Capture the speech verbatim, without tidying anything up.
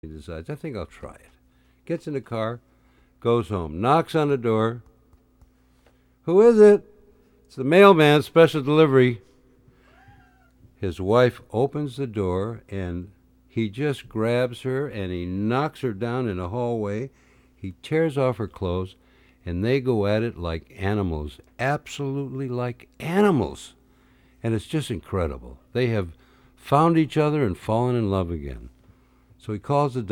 He decides, I think I'll try it. Gets in the car, goes home, knocks on the door. Who is it? It's the mailman, special delivery. His wife opens the door, and he just grabs her, and he knocks her down in the hallway. He tears off her clothes, and they go at it like animals, absolutely like animals. And it's just incredible. They have found each other and fallen in love again. So he calls the